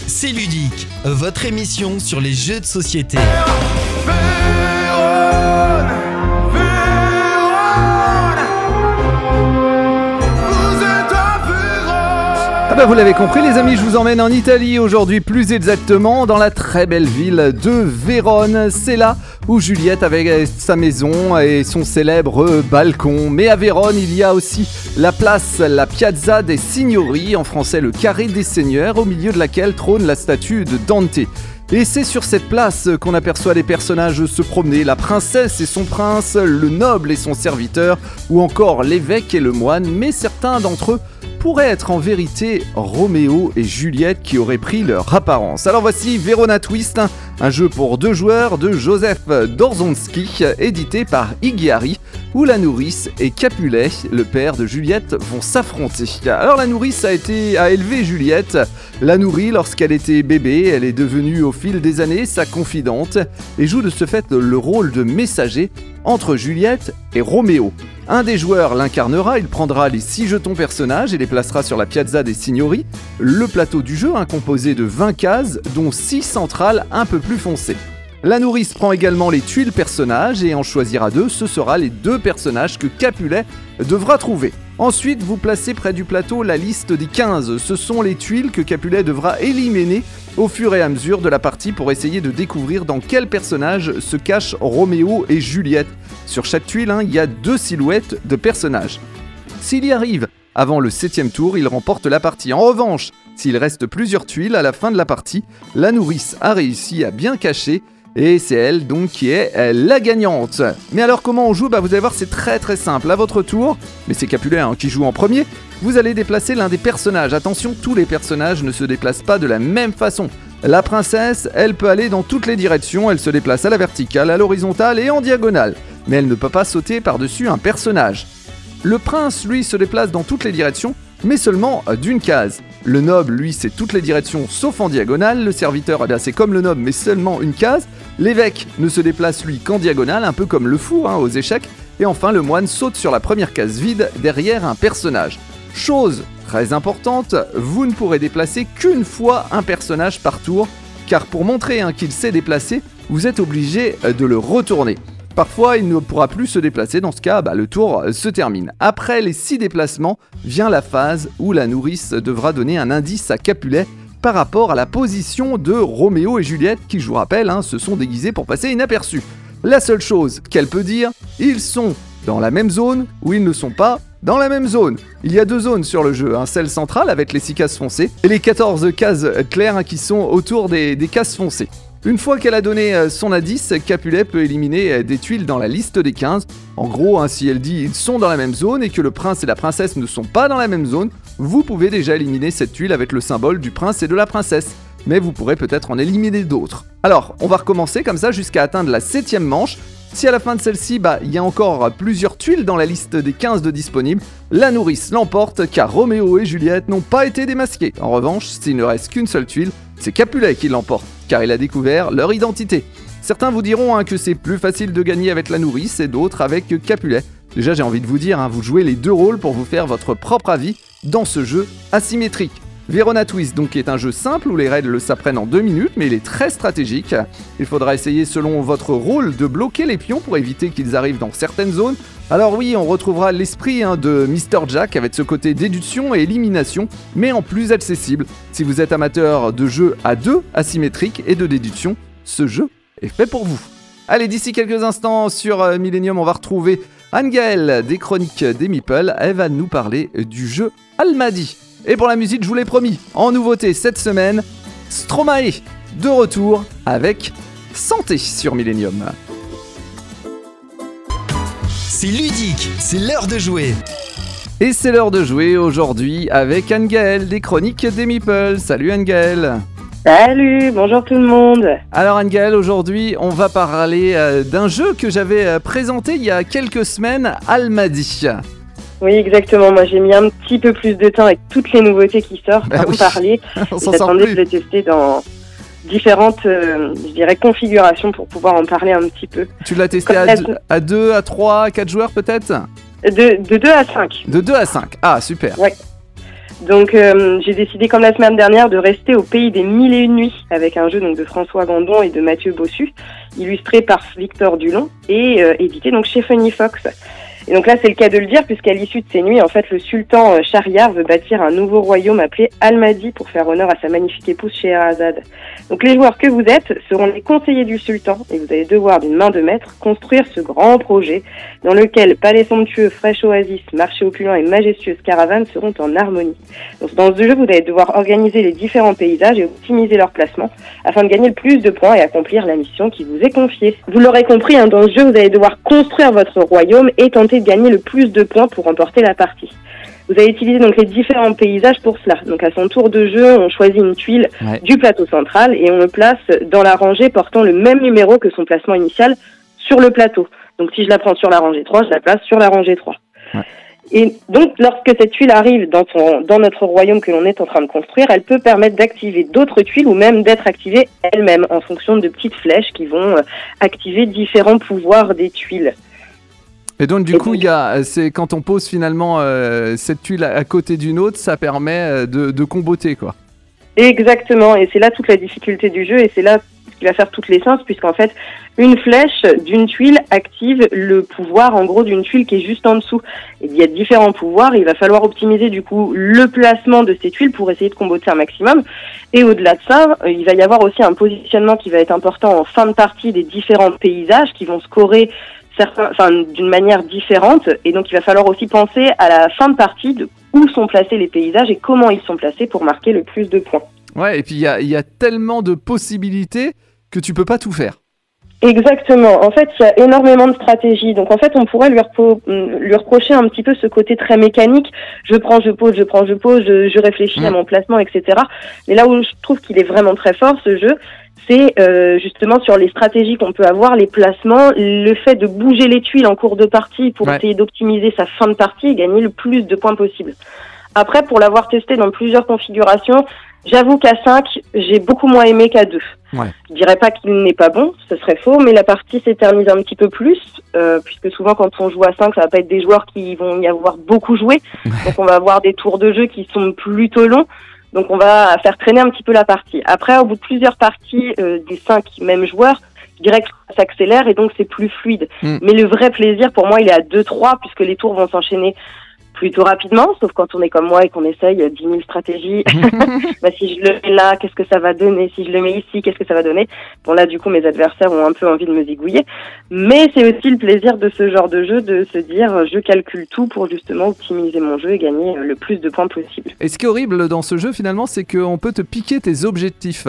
C'est ludique, votre émission sur les jeux de société. Vous l'avez compris les amis, je vous emmène en Italie aujourd'hui, plus exactement dans la très belle ville de Vérone. C'est là où Juliette avait sa maison et son célèbre balcon. Mais à Vérone, il y a aussi la place, la Piazza dei Signori, en français le carré des seigneurs, au milieu de laquelle trône la statue de Dante. Et c'est sur cette place qu'on aperçoit des personnages se promener, la princesse et son prince, le noble et son serviteur, ou encore l'évêque et le moine, mais certains d'entre eux pourraient être en vérité Roméo et Juliette qui auraient pris leur apparence. Alors voici Verona Twist, un jeu pour 2 joueurs de Joseph Dorzonski, édité par Ighiari, où la nourrice et Capulet, le père de Juliette, vont s'affronter. Alors la nourrice a élevé Juliette, l'a nourrie lorsqu'elle était bébé, elle est devenue au fil des années sa confidente et joue de ce fait le rôle de messager entre Juliette et Roméo. Un des joueurs l'incarnera, il prendra les 6 jetons personnages et les placera sur la Piazza dei Signori, le plateau du jeu, composé de 20 cases, dont 6 centrales un peu plus foncées. La nourrice prend également les tuiles personnages et en choisira 2, ce sera les 2 personnages que Capulet devra trouver. Ensuite, vous placez près du plateau la liste des 15, ce sont les tuiles que Capulet devra éliminer au fur et à mesure de la partie pour essayer de découvrir dans quel personnage se cachent Roméo et Juliette. Sur chaque tuile, il y a 2 silhouettes de personnages. S'il y arrive avant le 7e tour, il remporte la partie. En revanche, s'il reste plusieurs tuiles à la fin de la partie, la nourrice a réussi à bien cacher et c'est elle donc qui est la gagnante. Mais alors comment on joue ? Vous allez voir, c'est très très simple. À votre tour, mais c'est Capulet qui joue en premier, vous allez déplacer l'un des personnages. Attention, tous les personnages ne se déplacent pas de la même façon. La princesse, elle peut aller dans toutes les directions, elle se déplace à la verticale, à l'horizontale et en diagonale. Mais elle ne peut pas sauter par-dessus un personnage. Le prince, lui, se déplace dans toutes les directions, mais seulement d'une case. Le noble, lui, c'est toutes les directions sauf en diagonale. Le serviteur, c'est comme le noble, mais seulement une case. L'évêque ne se déplace, lui, qu'en diagonale, un peu comme le fou aux échecs. Et enfin, le moine saute sur la première case vide derrière un personnage. Chose très importante, vous ne pourrez déplacer qu'une fois un personnage par tour, car pour montrer qu'il sait déplacer, vous êtes obligé de le retourner. Parfois, il ne pourra plus se déplacer, dans ce cas, le tour se termine. Après les 6 déplacements, vient la phase où la nourrice devra donner un indice à Capulet par rapport à la position de Roméo et Juliette, qui, je vous rappelle, se sont déguisés pour passer inaperçus. La seule chose qu'elle peut dire, ils sont dans la même zone ou ils ne sont pas dans la même zone. Il y a 2 zones sur le jeu, celle centrale avec les 6 cases foncées et les 14 cases claires qui sont autour des cases foncées. Une fois qu'elle a donné son indice, Capulet peut éliminer des tuiles dans la liste des 15. En gros, si elle dit ils sont dans la même zone et que le prince et la princesse ne sont pas dans la même zone, vous pouvez déjà éliminer cette tuile avec le symbole du prince et de la princesse. Mais vous pourrez peut-être en éliminer d'autres. Alors, on va recommencer comme ça jusqu'à atteindre la 7e manche. Si à la fin de celle-ci, il y a encore plusieurs tuiles dans la liste des 15 de disponibles, la nourrice l'emporte car Roméo et Juliette n'ont pas été démasqués. En revanche, s'il ne reste qu'une seule tuile, c'est Capulet qui l'emporte, car il a découvert leur identité. Certains vous diront que c'est plus facile de gagner avec la nourrice et d'autres avec Capulet. Déjà, j'ai envie de vous dire, vous jouez les 2 rôles pour vous faire votre propre avis dans ce jeu asymétrique. Verona Twist donc est un jeu simple où les règles s'apprennent en 2 minutes, mais il est très stratégique. Il faudra essayer selon votre rôle de bloquer les pions pour éviter qu'ils arrivent dans certaines zones. Alors oui, on retrouvera l'esprit de Mr. Jack avec ce côté déduction et élimination, mais en plus accessible. Si vous êtes amateur de jeux à 2 asymétriques et de déduction, ce jeu est fait pour vous. Allez, d'ici quelques instants sur Millennium, on va retrouver Anne-Gaëlle des Chroniques des Meeples. Elle va nous parler du jeu Almadi. Et pour la musique, je vous l'ai promis, en nouveauté cette semaine, Stromae de retour avec Santé sur Millennium. C'est ludique, c'est l'heure de jouer. Et c'est l'heure de jouer aujourd'hui avec Anne-Gaëlle des Chroniques des Meeples. Salut Anne-Gaëlle. Salut, bonjour tout le monde. Alors Anne-Gaëlle, aujourd'hui on va parler d'un jeu que j'avais présenté il y a quelques semaines, Almadi. Oui, exactement. Moi, j'ai mis un petit peu plus de temps avec toutes les nouveautés qui sortent pour en parler. J'attendais de les tester dans différentes, configurations pour pouvoir en parler un petit peu. Tu l'as testé à 2, à 3, à 4 joueurs peut-être ? De 2 à 5. De 2 à 5. Ah, super. Ouais. Donc j'ai décidé comme la semaine dernière de rester au pays des 1001 nuits avec un jeu donc de François Gandon et de Mathieu Bossu, illustré par Victor Dulon et édité donc chez Funny Fox. Et donc là, c'est le cas de le dire, puisqu'à l'issue de ces nuits, en fait, le sultan Shahriar veut bâtir un nouveau royaume appelé Almadi pour faire honneur à sa magnifique épouse Scheherazade. Donc les joueurs que vous êtes seront les conseillers du sultan et vous allez devoir, d'une main de maître, construire ce grand projet dans lequel palais somptueux, fraîche oasis, marché opulent et majestueuses caravanes seront en harmonie. Donc dans ce jeu, vous allez devoir organiser les différents paysages et optimiser leur placement afin de gagner le plus de points et accomplir la mission qui vous est confiée. Vous l'aurez compris, dans ce jeu, vous allez devoir construire votre royaume et tenter de gagner le plus de points pour remporter la partie. Vous allez utiliser donc les différents paysages pour cela. Donc à son tour de jeu, on choisit une tuile du plateau central et on le place dans la rangée portant le même numéro que son placement initial sur le plateau. Donc si je la prends sur la rangée 3, je la place sur la rangée 3. Ouais. Et donc lorsque cette tuile arrive dans notre royaume que l'on est en train de construire, elle peut permettre d'activer d'autres tuiles ou même d'être activée elle-même en fonction de petites flèches qui vont activer différents pouvoirs des tuiles. Et donc du coup, c'est quand on pose finalement cette tuile à côté d'une autre, ça permet de comboter, quoi. Exactement, et c'est là toute la difficulté du jeu, et c'est là ce qui va faire toute l'essence, puisqu'en fait, une flèche d'une tuile active le pouvoir, en gros, d'une tuile qui est juste en dessous. Et il y a différents pouvoirs, il va falloir optimiser du coup le placement de ces tuiles pour essayer de comboter un maximum. Et au-delà de ça, il va y avoir aussi un positionnement qui va être important en fin de partie des différents paysages qui vont scorer d'une manière différente, et donc il va falloir aussi penser à la fin de partie de où sont placés les paysages et comment ils sont placés pour marquer le plus de points. Ouais, et puis il y a tellement de possibilités que tu peux pas tout faire. Exactement. En fait, il y a énormément de stratégies. Donc en fait, on pourrait lui reprocher un petit peu ce côté très mécanique. Je prends, je pose, je réfléchis à mon placement, etc. Mais là où je trouve qu'il est vraiment très fort, ce jeu, c'est justement sur les stratégies qu'on peut avoir, les placements, le fait de bouger les tuiles en cours de partie pour essayer d'optimiser sa fin de partie et gagner le plus de points possible. Après, pour l'avoir testé dans plusieurs configurations, j'avoue qu'à 5, j'ai beaucoup moins aimé qu'à 2. Ouais. Je dirais pas qu'il n'est pas bon, ce serait faux, mais la partie s'éternise un petit peu plus, puisque souvent quand on joue à 5, ça va pas être des joueurs qui vont y avoir beaucoup joué, donc on va avoir des tours de jeu qui sont plutôt longs. Donc on va faire traîner un petit peu la partie. Après, au bout de plusieurs parties des 5 mêmes joueurs, je dirais que ça s'accélère et donc c'est plus fluide. Mais le vrai plaisir pour moi, il est à 2-3 puisque les tours vont s'enchaîner plutôt rapidement, sauf quand on est comme moi et qu'on essaye 10 000 stratégies. Si je le mets là, qu'est-ce que ça va donner? Si je le mets ici, qu'est-ce que ça va donner? Bon là, du coup, mes adversaires ont un peu envie de me zigouiller. Mais c'est aussi le plaisir de ce genre de jeu, de se dire, je calcule tout pour justement optimiser mon jeu et gagner le plus de points possible. Et ce qui est horrible dans ce jeu, finalement, c'est qu'on peut te piquer tes objectifs.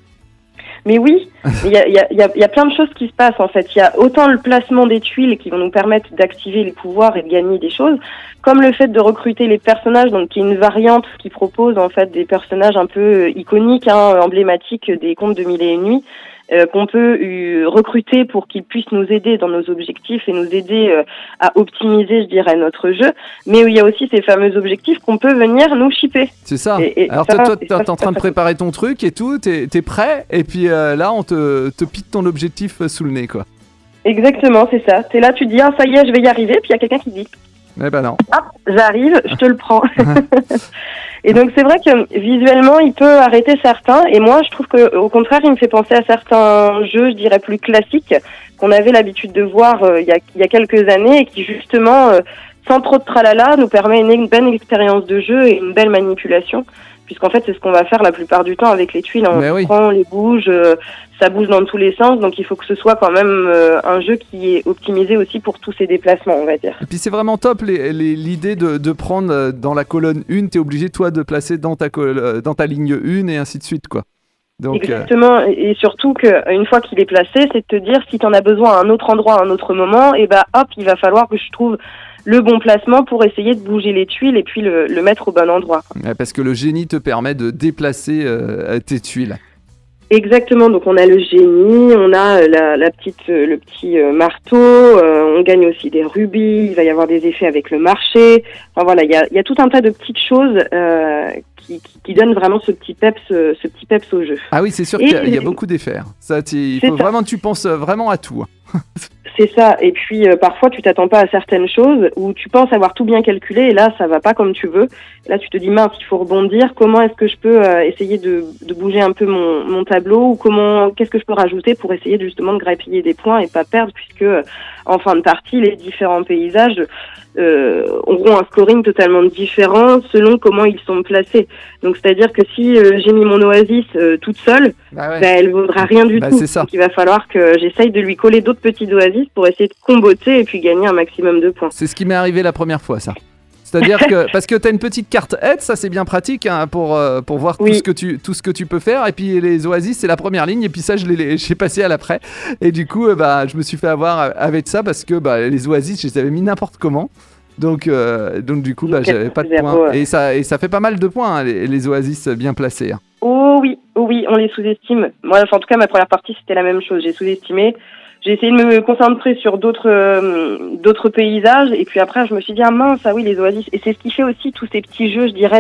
Mais oui, il y a plein de choses qui se passent en fait. Il y a autant le placement des tuiles qui vont nous permettre d'activer les pouvoirs et de gagner des choses, comme le fait de recruter les personnages, donc qui est une variante qui propose en fait des personnages un peu iconiques, emblématiques des contes de 1001 nuits, qu'on peut recruter pour qu'ils puissent nous aider dans nos objectifs et nous aider à optimiser, je dirais, notre jeu. Mais il y a aussi ces fameux objectifs qu'on peut venir nous shipper. C'est ça. Alors toi, t'es en train de préparer ton truc et tout, t'es prêt, et puis là, on te pique ton objectif sous le nez, quoi. Exactement, c'est ça. T'es là, tu dis, ça y est, je vais y arriver, puis il y a quelqu'un qui dit, eh ben non. Hop, j'arrive, je te le prends. Et donc c'est vrai que visuellement il peut arrêter certains, et moi je trouve que au contraire il me fait penser à certains jeux, je dirais plus classiques, qu'on avait l'habitude de voir il y a quelques années, et qui justement sans trop de tralala nous permet une bonne expérience de jeu et une belle manipulation, puisqu'en fait c'est ce qu'on va faire la plupart du temps avec les tuiles, on prend, on les bouge, ça bouge dans tous les sens, donc il faut que ce soit quand même un jeu qui est optimisé aussi pour tous ces déplacements, on va dire. Et puis c'est vraiment top l'idée de prendre dans la colonne 1, t'es obligé toi de placer dans ta ligne 1 et ainsi de suite, quoi. Donc, exactement, et surtout qu'une fois qu'il est placé, c'est de te dire si t'en as besoin à un autre endroit, à un autre moment, et hop, il va falloir que je trouve le bon placement pour essayer de bouger les tuiles et puis le mettre au bon endroit. Ouais, parce que le génie te permet de déplacer tes tuiles. Exactement, donc on a le génie, on a le petit marteau, on gagne aussi des rubis, il va y avoir des effets avec le marché. Enfin voilà, il y a tout un tas de petites choses qui donnent vraiment ce petit peps au jeu. Ah oui, c'est sûr qu'il y a beaucoup d'effets. Ça, il faut vraiment, tu penses vraiment à tout. C'est ça. Et puis parfois tu t'attends pas à certaines choses ou tu penses avoir tout bien calculé et là ça va pas comme tu veux. Là tu te dis mince, il faut rebondir. Comment est-ce que je peux essayer de bouger un peu mon tableau ou qu'est-ce que je peux rajouter pour essayer justement de grappiller des points et pas perdre puisque en fin de partie les différents paysages auront un scoring totalement différent selon comment ils sont placés. Donc c'est-à-dire que si j'ai mis mon oasis toute seule, elle vaudra rien du tout. Donc il va falloir que j'essaye de lui coller d'autres petits oasis pour essayer de comboter et puis gagner un maximum de points. C'est ce qui m'est arrivé la première fois, ça. C'est-à-dire que parce que tu as une petite carte aide, ça c'est bien pratique hein, pour voir tout ce que tu peux faire. Et puis les oasis c'est la première ligne et puis ça j'ai passé à l'après. Et du coup je me suis fait avoir avec ça parce que les oasis je les avais mis n'importe comment. Donc du coup j'avais pas de points. Et ça fait pas mal de points hein, les oasis bien placés. Hein. Oh oui, on les sous-estime. Moi en tout cas ma première partie c'était la même chose. J'ai sous-estimé. J'ai essayé de me concentrer sur d'autres paysages et puis après je me suis dit mince oui les oasis et c'est ce qui fait aussi tous ces petits jeux je dirais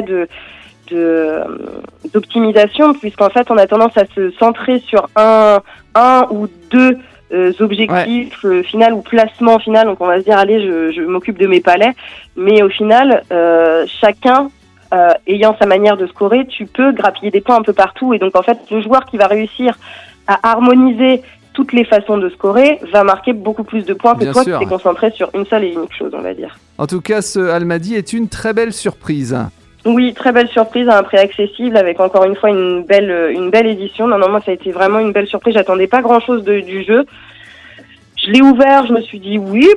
d'optimisation puisqu'en fait on a tendance à se centrer sur un ou deux objectifs final ou placement final donc on va se dire allez je m'occupe de mes palets mais au final chacun ayant sa manière de scorer tu peux grappiller des points un peu partout et donc en fait le joueur qui va réussir à harmoniser toutes les façons de scorer, va marquer beaucoup plus de points que toi qui t'es concentré sur une seule et unique chose, on va dire. En tout cas, ce Almadi est une très belle surprise. Oui, très belle surprise à un prix accessible avec encore une fois une belle édition. Non, moi ça a été vraiment une belle surprise, j'attendais pas grand-chose du jeu. Je l'ai ouvert, je me suis dit oui,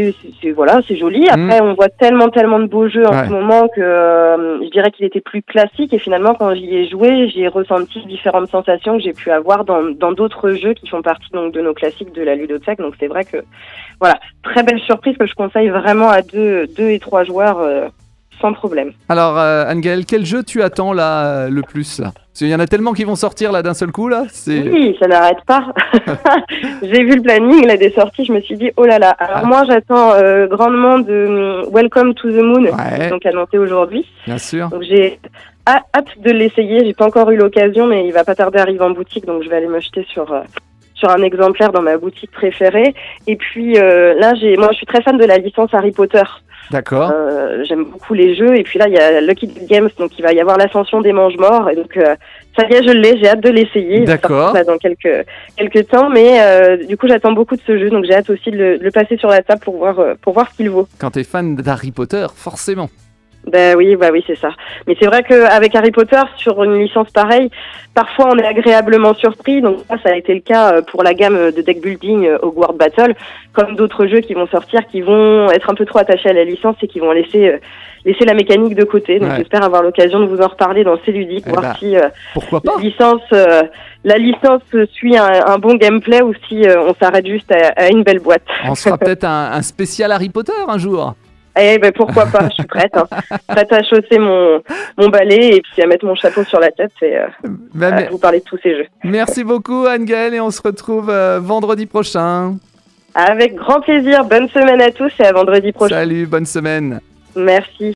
c'est joli. Après, on voit tellement de beaux jeux en ce moment que je dirais qu'il était plus classique. Et finalement, quand j'y ai joué, j'ai ressenti différentes sensations que j'ai pu avoir dans d'autres jeux qui font partie donc de nos classiques de la ludothèque. Donc c'est vrai que voilà, très belle surprise que je conseille vraiment à 2 et 3 joueurs sans problème. Alors Anne-Gaëlle, quel jeu tu attends là le plus là? Parce qu'il y en a tellement qui vont sortir là d'un seul coup là. Oui, ça n'arrête pas. J'ai vu le planning là des sorties, je me suis dit oh là là. Alors moi j'attends grandement de Welcome to the Moon, donc annoncé aujourd'hui. Bien sûr. Donc j'ai hâte de l'essayer. J'ai pas encore eu l'occasion, mais il va pas tarder à arriver en boutique, donc je vais aller me jeter sur un exemplaire dans ma boutique préférée. Et puis là moi je suis très fan de la licence Harry Potter. D'accord. J'aime beaucoup les jeux et puis là il y a Lucky Games donc il va y avoir l'ascension des Mange-Morts et donc ça y est je l'ai, j'ai hâte de l'essayer. D'accord. Ça dans quelques temps mais du coup j'attends beaucoup de ce jeu donc j'ai hâte aussi de le passer sur la table pour voir ce qu'il vaut. Quand t'es fan d'Harry Potter forcément. Oui, c'est ça. Mais c'est vrai qu'avec Harry Potter, sur une licence pareille, parfois on est agréablement surpris. Donc ça a été le cas pour la gamme de deck building Hogwarts Battle, comme d'autres jeux qui vont sortir, qui vont être un peu trop attachés à la licence et qui vont laisser la mécanique de côté. Donc j'espère avoir l'occasion de vous en reparler dans C'est Ludique, voir si pourquoi pas la licence suit un bon gameplay ou si on s'arrête juste à une belle boîte. On sera peut-être un spécial Harry Potter un jour. Pourquoi pas, je suis prête. Prête à chausser mon balai et puis à mettre mon chapeau sur la tête et à vous parler de tous ces jeux. Merci beaucoup Anne-Gaëlle et on se retrouve vendredi prochain. Avec grand plaisir, bonne semaine à tous et à vendredi prochain. Salut, bonne semaine. Merci.